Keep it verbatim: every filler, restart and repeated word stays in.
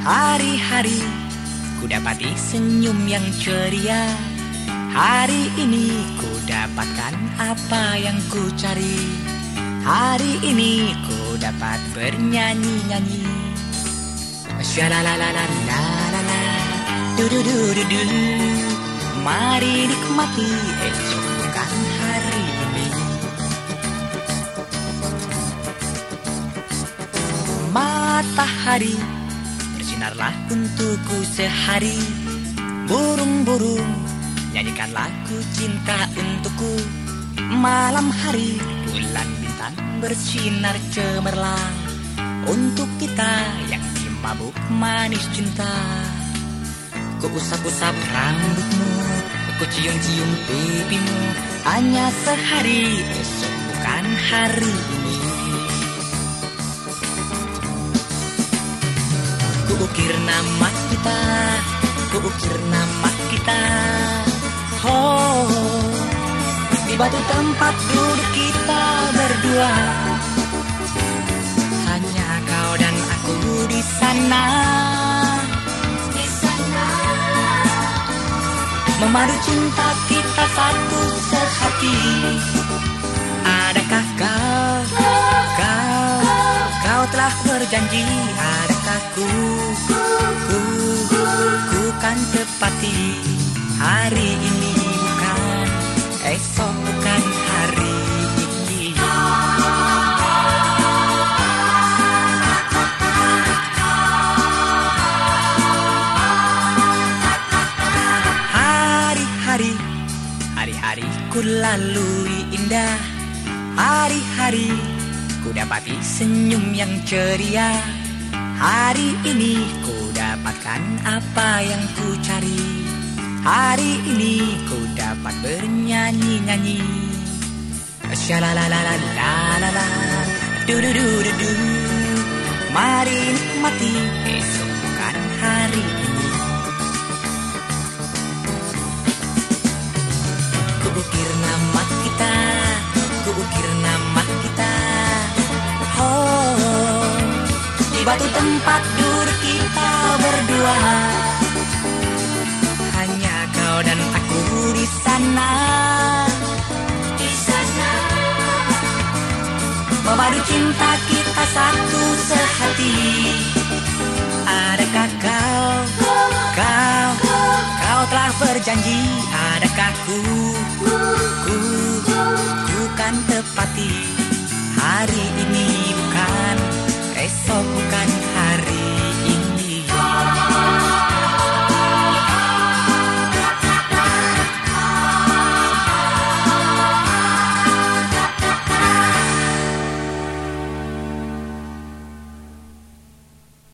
Hari-hari ku dapati senyum yang ceria. Hari ini ku dapatkan apa yang ku cari. Hari ini ku dapat bernyanyi-nyanyi. Shalalalalala, du-du-du-du-du. Mari nikmati esok bukan hari ini. Matahari bersinarlah untukku sehari. Burung-burung nyanyikan lagu cinta untukku. Malam hari bulan bintang bersinar cemerlang untuk kita yang dimabuk manis cinta. Ku usap-usap rambutmu, ku cium-cium pipimu. Hanya sehari, esok bukan hari ini. Ku ukir nama kita, ku ukir nama kita. Oh, di batu tempat duduk kita berdua. Hanya kau dan aku di sana. Di sana memadu cinta kita satu sehati. Adakah kau, kau, kau telah berjanji. Adakah ku, ku, ku kan tepati. Hari ini bukan, esok bukan hari ini. Hari-hari, hari-hari ku lalui indah. Hari-hari ku dapati senyum yang ceria. Hari ini ku dapatkan apa yang ku cari. Hari ini ku dapat bernyanyi-nyanyi. Shalalalalala, du-du-du-du-du. Mari nikmati esok bukan hari ini. Ku ukir nama kita, ku ukir nama kita. Oh, di batu tempat duduk kita berdua. Hanya kau dan aku di sana. Di sana memadu cinta kita satu sehati. Adakah kau, kau, kau telah berjanji. Adakah ku, ku, ku kan tepati. Hari ini